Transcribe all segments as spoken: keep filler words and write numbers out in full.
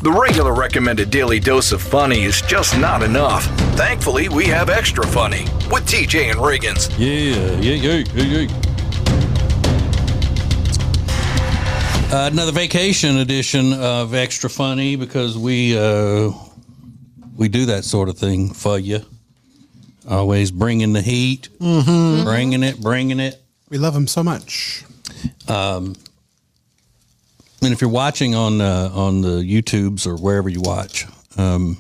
The regular recommended daily dose of funny is just not enough. Thankfully, we have Extra Funny with T J and Riggins. Yeah, yeah, yeah, yeah, yeah. Uh, another vacation edition of Extra Funny because we uh, we do that sort of thing for you. Always bringing the heat, mm-hmm. bringing it, bringing it. We love them so much. Um, and if you're watching on uh, on the YouTubes or wherever you watch, um,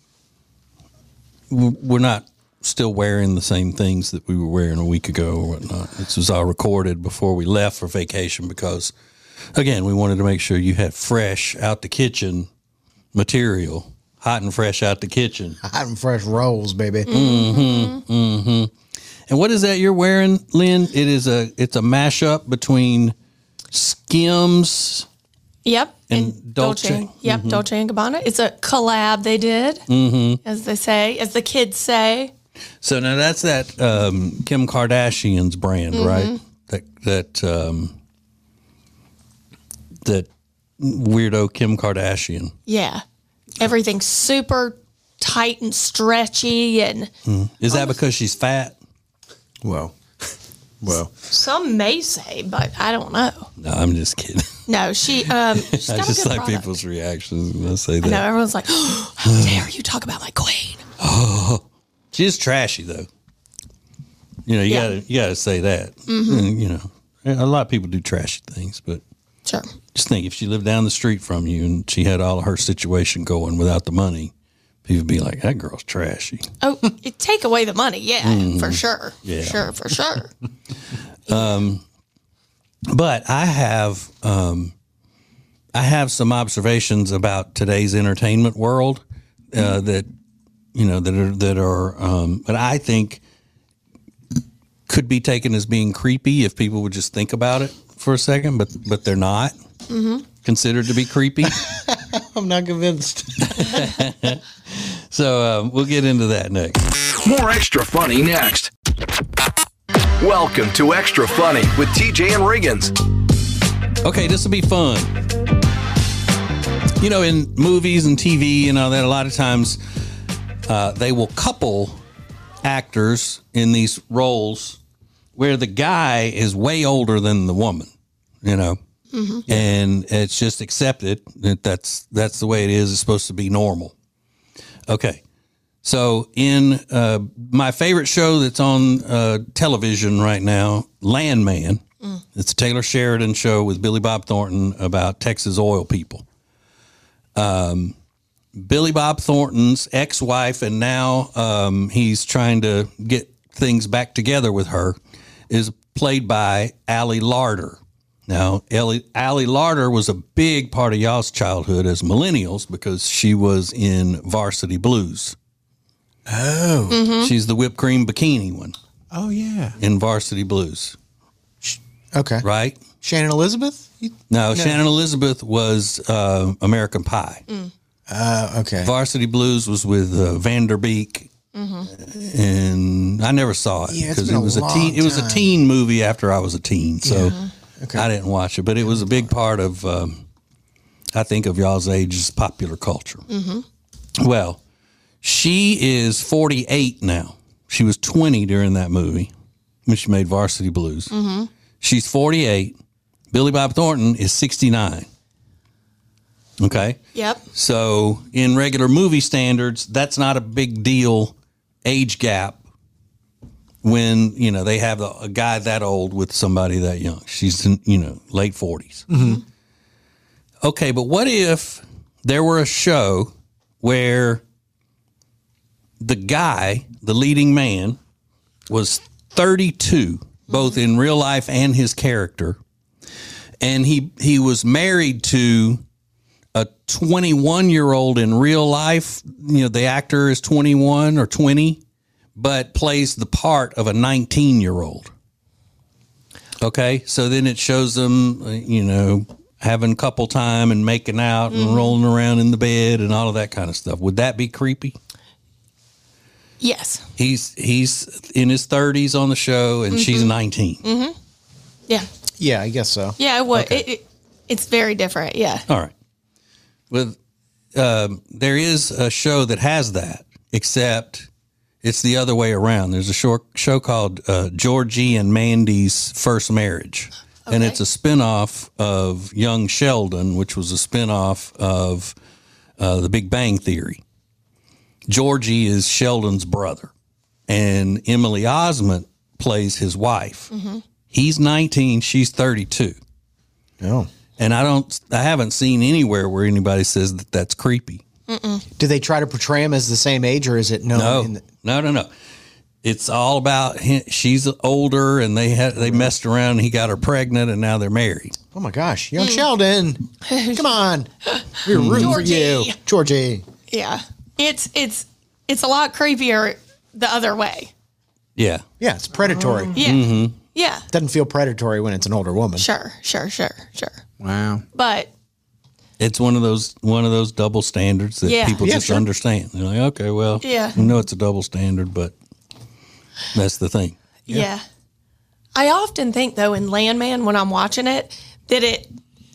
we're not still wearing the same things that we were wearing a week ago or whatnot. This was all recorded before we left for vacation because, again, we wanted to make sure you had fresh out the kitchen material, hot and fresh out the kitchen. Hot and fresh rolls, baby. Mm-hmm. Mm-hmm. And what is that you're wearing, Lynn? It is a it's a mashup between Skims. Yep. And, and Dolce. Dolce. Yep, mm-hmm. Dolce and Gabbana. It's a collab they did, mm-hmm. as they say, as the kids say. So now that's that um, Kim Kardashian's brand, mm-hmm. right? That that um, that weirdo Kim Kardashian. Yeah. Everything's super tight and stretchy. And mm. Is that because she's fat? Well, well. Some may say, but I don't know. No, I'm just kidding. No, she. Um, she's got I a just good like product. people's reactions when I say that. I know everyone's like, oh, "How dare you talk about my queen?" Oh, she's trashy though. You know, you Yeah. gotta you gotta say that. Mm-hmm. You know, a lot of people do trashy things, but sure. Just think if she lived down the street from you and she had all of her situation going without the money, people would be like, "That girl's trashy." Oh, you take away the money, yeah, mm-hmm. for sure, yeah. for sure, for sure. um, but I have um, I have some observations about today's entertainment world uh, mm-hmm. that you know that are that are um, that I think could be taken as being creepy if people would just think about it for a second, but but they're not mm-hmm. considered to be creepy. I'm not convinced. So um, we'll get into that next. More Extra Funny next. Welcome to Extra Funny with T J and Riggins. Okay, this will be fun. You know, in movies and T V and all that, a lot of times uh, they will couple actors in these roles where the guy is way older than the woman, you know, mm-hmm. and it's just accepted that that's, that's the way it is. It's supposed to be normal. Okay. So in uh, my favorite show that's on uh, television right now, Landman, mm. it's a Taylor Sheridan show with Billy Bob Thornton about Texas oil people. Um, Billy Bob Thornton's ex-wife, and now um, he's trying to get things back together with her, is played by Ali Larter. Now, Ellie, Ali Larter was a big part of y'all's childhood as millennials because she was in Varsity Blues. Oh. Mm-hmm. She's the whipped cream bikini one. Oh, yeah. In Varsity Blues. Okay. Right? Shannon Elizabeth? You, no, no, Shannon Elizabeth was uh, American Pie. Mm. Uh, okay. Varsity Blues was with uh, Vanderbeek. Mm-hmm. And I never saw it yeah, because it was a, a teen. Time. It was a teen movie after I was a teen, so yeah. okay. I didn't watch it. But it was a big part of, um, I think, of y'all's age's popular culture. Mm-hmm. Well, she is forty-eight now. She was twenty during that movie when she made Varsity Blues. Mm-hmm. She's forty-eight. Billy Bob Thornton is sixty-nine. Okay. Yep. So in regular movie standards, that's not a big deal age gap when, you know, they have a, a guy that old with somebody that young. She's in, you know, late forties. Mm-hmm. Okay, but what if there were a show where the guy, the leading man, was thirty-two, mm-hmm. both in real life and his character, and he he was married to a twenty-one-year-old in real life. You know, the actor is twenty-one or twenty, but plays the part of a nineteen-year-old. Okay, so then it shows them, you know, having couple time and making out and mm-hmm. rolling around in the bed and all of that kind of stuff. Would that be creepy? Yes. He's he's in his thirties on the show, and mm-hmm. she's nineteen. Mm-hmm. Yeah. Yeah, I guess so. Yeah, it would. Okay. It, it, it's very different. Yeah. All right. With um, there is a show that has that, except it's the other way around. There's a short show called uh, Georgie and Mandy's First Marriage. Okay. And it's a spinoff of Young Sheldon, which was a spinoff of uh, The Big Bang Theory. Georgie is Sheldon's brother, and Emily Osment plays his wife. Mm-hmm. He's nineteen, she's thirty-two. Oh. And I don't, I haven't seen anywhere where anybody says that that's creepy. Mm-mm. Do they try to portray him as the same age, or is it no? No, in the- no, no, no. It's all about him. She's older, and they had they messed around. And he got her pregnant, and now they're married. Oh my gosh, young Sheldon, come on, we're rooting for you, Georgie. Yeah, it's it's it's a lot creepier the other way. Yeah, yeah, it's predatory. Yeah, mm-hmm. yeah. Doesn't feel predatory when it's an older woman. Sure, sure, sure, sure. Wow. But it's one of those one of those double standards that Yeah. people Yeah, just sure. understand. They're like, okay, well, Yeah. we know it's a double standard, but that's the thing. yeah. yeah. I often think though in Landman when I'm watching it that it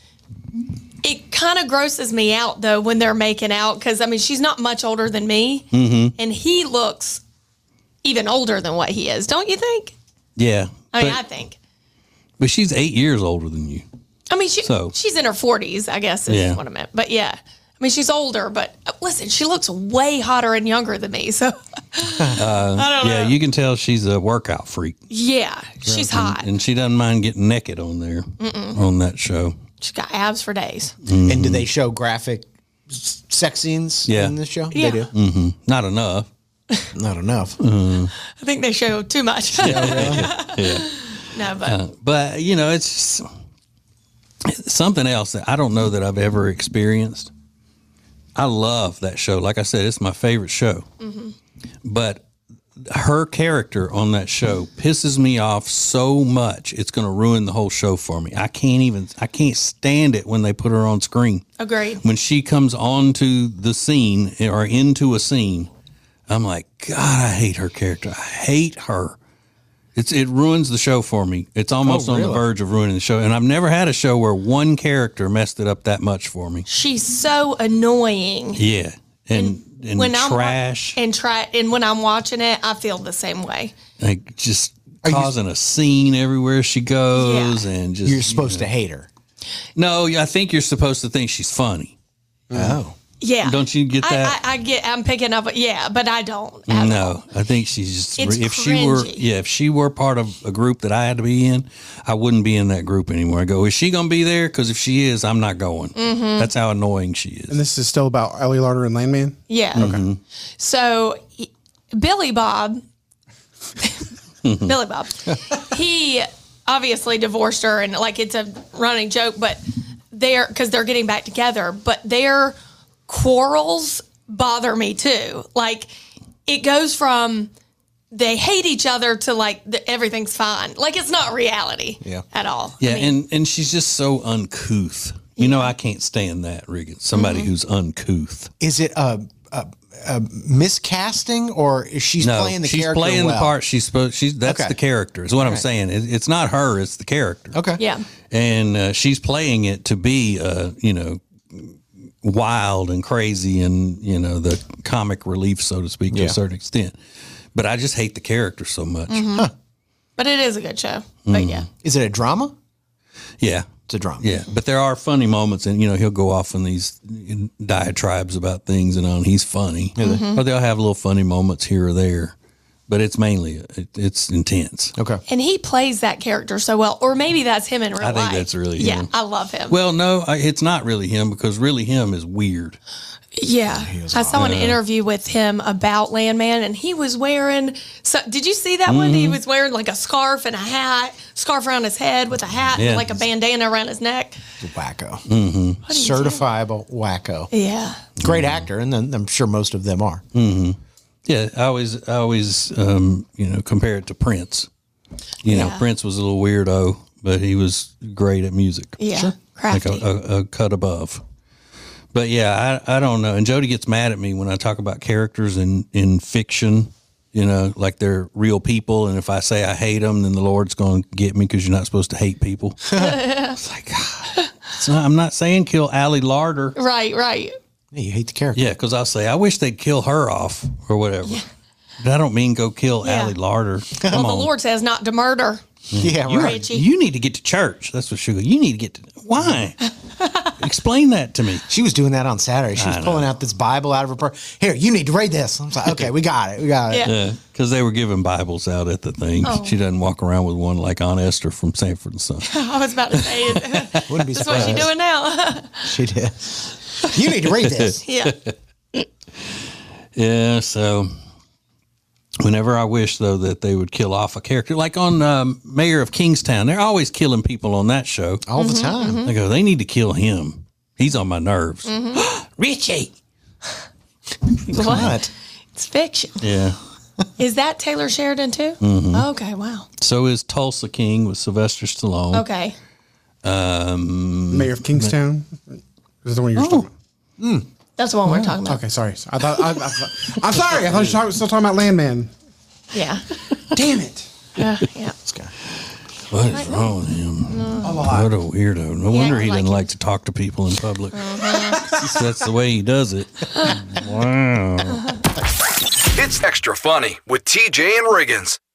it kind of grosses me out though when they're making out because I mean she's not much older than me Mm-hmm. and he looks even older than what he is, don't you think? Yeah, I mean, but, I think. but she's eight years older than you. I mean, she, So- she's in her forties, I guess is Yeah. what I meant. But yeah, I mean, she's older, but uh, listen, she looks way hotter and younger than me. So I don't Yeah, know. you can tell she's a workout freak. Yeah, she's hot. And she doesn't mind getting naked on there, on that show. She's got abs for days. And do they show graphic s- sex scenes Yeah. in this show? Yeah. They do. Mm-hmm. Not enough. Not enough. Mm. I think they show too much. Yeah. No, but Uh, but, you know, it's just something else that I don't know that I've ever experienced. I love that show. Like I said, it's my favorite show. Mm-hmm. But her character on that show pisses me off so much, it's going to ruin the whole show for me. I can't even, I can't stand it when they put her on screen. agreed. When she comes onto the scene or into a scene, I'm like, God, I hate her character. I hate her. It's it ruins the show for me. It's almost Oh, on the really? verge of ruining the show. And I've never had a show where one character messed it up that much for me. She's so annoying. Yeah. And and, When I'm wa- trash. and try and when I'm watching it, I feel the same way. like just you- causing a scene everywhere she goes Yeah. and just You're supposed to hate her. No, I think you're supposed to think she's funny. Oh. Yeah. Don't you get that? I, I, I get. I'm picking up. Yeah, but I don't. at all. No, I think she's just, It's if she were, cringy. yeah, if she were part of a group that I had to be in, I wouldn't be in that group anymore. I go, is she going to be there? Because if she is, I'm not going. Mm-hmm. That's how annoying she is. And this is still about Ellie Larder and Landman? Yeah. Mm-hmm. So he- Billy Bob, Billy Bob, he obviously divorced her, and like it's a running joke, but they're because they're getting back together, but their quarrels bother me too. Like it goes from they hate each other to like the, everything's fine. Like it's not reality Yeah. at all. yeah, I mean, and, and she's just so uncouth. You know, I can't stand that, Regan. Somebody Mm-hmm. who's uncouth. Is it a, a, a miscasting, or is she No, playing the she's character playing well? the part she's supposed. She's that's Okay. the character. Is what I'm Right. saying. It, it's not her. It's the character. Okay. yeah. And uh, she's playing it to be, uh, you know, wild and crazy, and you know the comic relief, so to speak, to Yeah. a certain extent. But I just hate the character so much. Mm-hmm. But it is a good show. Mm. But yeah. Is it a drama? Yeah, It's a drama. yeah. But there are funny moments, and you know he'll go off on these diatribes about things, and on he's funny, Mm-hmm. or they'll have little funny moments here or there. But it's mainly it, it's intense. Okay. And he plays that character so well, or maybe that's him in real life. I think that's really yeah. him. I love him. Well, no, I, it's not really him, because really him is weird. yeah, I saw an interview with him about Landman, and he was wearing. So, did you see that one? He Mm-hmm. was wearing like a scarf and a hat, scarf around his head with a hat, Yeah. and like a bandana around his neck. Wacko. Mm-hmm. Certifiable wacko. Yeah, Great actor, and then I'm sure most of them are. Yeah, I always, I always, um, you know, compare it to Prince. You know, Yeah. Prince was a little weirdo, but he was great at music. yeah, like crafty. a, a, a cut above. But yeah, I, I don't know. And Jody gets mad at me when I talk about characters in, in fiction. You know, like they're real people, and if I say I hate them, then the Lord's going to get me because you're not supposed to hate people. It's like, God, it's not, I'm not saying kill Allie Larder. right, right. Yeah, you hate the character. Yeah, because I'll say, I wish they'd kill her off or whatever. But I don't mean go kill Yeah. Allie Larder. Come Well, on. the Lord says not to murder. Yeah, you, right. Richie. you need to get to church. That's what she goes. You need to get to. Why? Explain that to me. She was doing that on Saturday. She was I pulling know. out this Bible out of her purse. Here, you need to read this. I was like, okay, we got it. We got it. Yeah. Yeah, because they were giving Bibles out at the thing. Oh. She doesn't walk around with one like Aunt Esther from Sanford and Son. I was about to say it. Wouldn't be That's what surprised. she's doing now. She did. You need to read this. Yeah. Yeah, so whenever I wish, though, that they would kill off a character, like on um, Mayor of Kingstown, they're always killing people on that show. All the time. I go, they need to kill him. He's on my nerves. Richie. What? It's fiction. Yeah. Is that Taylor Sheridan too? Mm-hmm. Okay, wow. So is Tulsa King with Sylvester Stallone. Okay. Mayor of Kingstown. Is that the one you're talking about? That's the one we're talking about. Okay, sorry. I thought. I, I, thought- I'm sorry. I thought you were talking- still talking about Landman. Yeah. Damn it. Yeah. Yeah. This guy. What is wrong with him? What a weirdo. No Yeah, wonder I he like doesn't him. like to talk to people in public. That's the way he does it. Wow. It's extra funny with T J and Riggins.